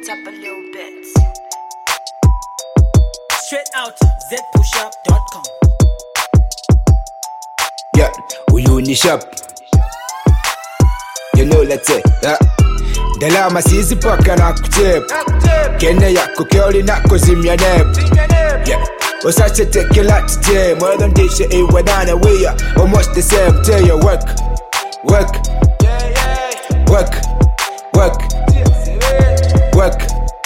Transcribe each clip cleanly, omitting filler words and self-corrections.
it up a little bit. Straight out zpushup.com. Yeah, uyuni shop. You know let's say Dalama sizi paka na kutep Kene yako kyoli na kuzimya neb. Yeah, usache take a lot today. More than this shit ain't wadana we are almost the same. Tell you work, work, work, work, work,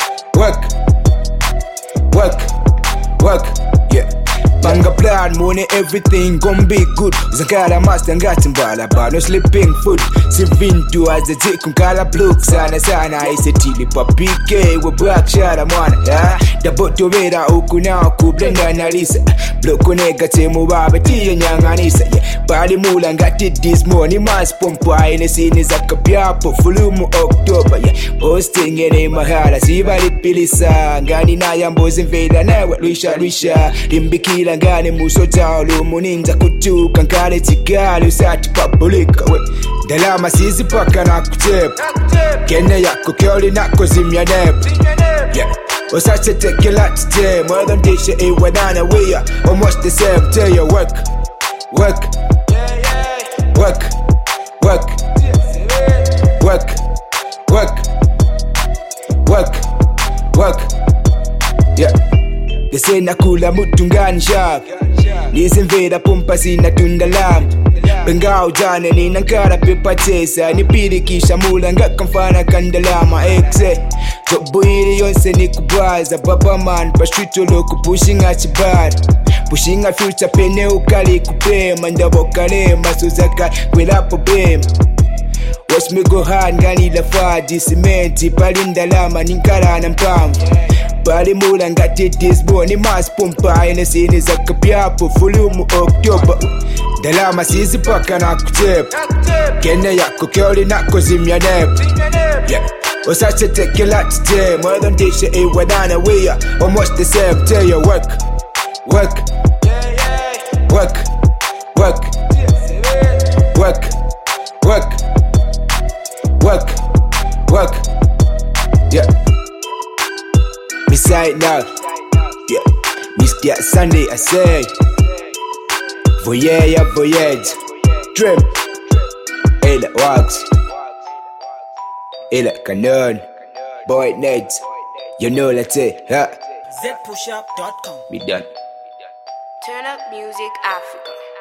work, work, work. Yeah, banga plan, money, everything gon' be good. Zankala master ngati mbala ba no sleeping food. Sivintu azeti kunkala blue sana sana isetili pa PK we black shara mwana. Yeah, daboto vera ukuna kublenda na lisa. Bloko negate mu baba tiye nyanganisa. Yeah, bali mula ngati this morning mas pompa ine sini zakapyapo fulumu October. Yeah, posting ene mahala sibali pilisa ngani na yambozi mvela nawe luisha limbikila ngani musota lumuninza kutuka nkale tigali usati publika we. Dalama sizi paka na kutep Kene yako kyoli na kuzimya neb. Yeah, usache take a lot today. More than this shit ain't wadana we are almost the same. Tell you work, work, work, work, work, work, work, work. Yeah, they say nakula mutungani sharp. Nizimvera pompa sina tunda lam. Benga ujane ni nankara pepa chesa. Nipirikisha mula ngaka mfana kandalama exe. Tobuiri yonse ni kubaza. Baba man pa street loko pushing at bad. Pushing a future pene ukali kupema. Ndabo kale masuzaka kwelapo bema. Watch me go hard ngani la fadi cementi. Palinda lama ninkara na mpamu. Bali mula ngati this morning mas pompa ine sini zakapyapo fulumu October. Dalama sizi paka na kutep Kene yako kyoli na kuzimya neb. Yeah, usache take a lot today. More than this shit ain't wadana we are almost the same. Tell you work, work, work, work, work, work, work, work. Yeah, beside now. Yeah, Mr. Sunday I say Voyage, voyage, Trim, Ela Wax, Ela Canon, Boy Neds. You know that's it, huh? zpushup.com. Be done. Turn up music Africa.